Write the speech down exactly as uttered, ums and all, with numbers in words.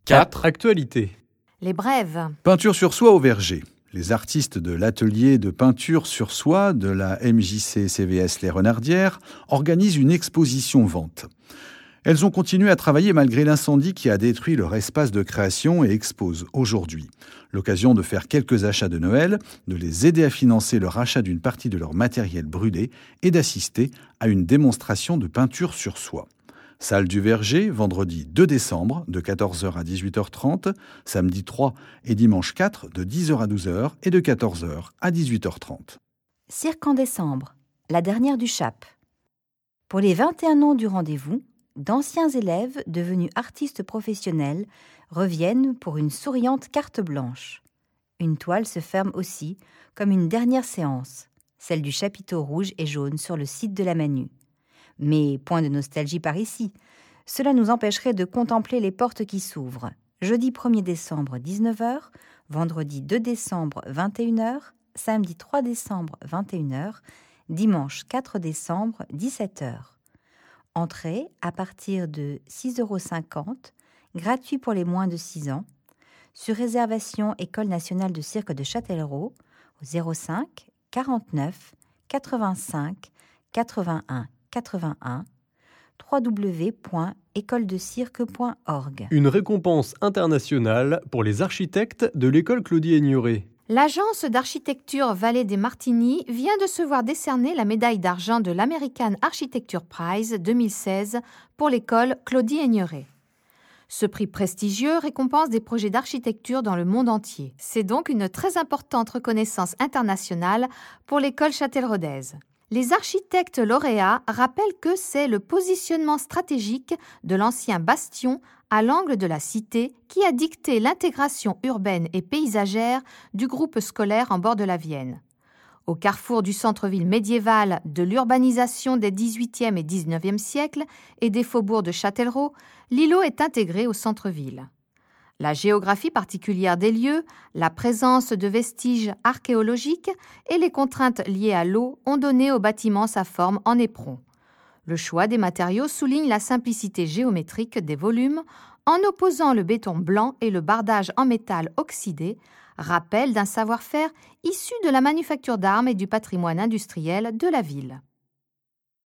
quatre. Actualité. Les brèves. Peinture sur soie au verger. Les artistes de l'atelier de peinture sur soie de la M J C C V S Les Renardières organisent une exposition vente. Elles ont continué à travailler malgré l'incendie qui a détruit leur espace de création et exposent aujourd'hui. L'occasion de faire quelques achats de Noël, de les aider à financer leur achat d'une partie de leur matériel brûlé et d'assister à une démonstration de peinture sur soie. Salle du Verger, vendredi deux décembre, de quatorze heures à dix-huit heures trente, samedi trois et dimanche quatre, de dix heures à douze heures et de quatorze heures à dix-huit heures trente. Cirque en décembre, la dernière du Chap. Pour les vingt et un ans du rendez-vous, d'anciens élèves devenus artistes professionnels reviennent pour une souriante carte blanche. Une toile se ferme aussi, comme une dernière séance, celle du chapiteau rouge et jaune sur le site de la Manu. Mais point de nostalgie par ici. Cela nous empêcherait de contempler les portes qui s'ouvrent. Jeudi premier décembre, dix-neuf heures, vendredi deux décembre, vingt et une heures, samedi trois décembre, vingt et une heures, dimanche quatre décembre, dix-sept heures. Entrée à partir de six euros cinquante, gratuit pour les moins de six ans, sur réservation École nationale de cirque de Châtellerault au zéro cinq quarante-neuf quatre-vingt-cinq quatre-vingt-un quatre-vingt-un w w w point école de cirque point org. Une récompense internationale pour les architectes de l'école Claudie Aigneré. L'agence d'architecture Vallée des Martigny vient de se voir décerner la médaille d'argent de l'American Architecture Prize deux mille seize pour l'école Claudie Aigneré. Ce prix prestigieux récompense des projets d'architecture dans le monde entier. C'est donc une très importante reconnaissance internationale pour l'école châtelleraudaise. Les architectes lauréats rappellent que c'est le positionnement stratégique de l'ancien bastion à l'angle de la cité qui a dicté l'intégration urbaine et paysagère du groupe scolaire en bord de la Vienne. Au carrefour du centre-ville médiéval, de l'urbanisation des dix-huitième et dix-neuvième siècles et des faubourgs de Châtellerault, l'îlot est intégré au centre-ville. La géographie particulière des lieux, la présence de vestiges archéologiques et les contraintes liées à l'eau ont donné au bâtiment sa forme en éperon. Le choix des matériaux souligne la simplicité géométrique des volumes en opposant le béton blanc et le bardage en métal oxydé, rappel d'un savoir-faire issu de la manufacture d'armes et du patrimoine industriel de la ville.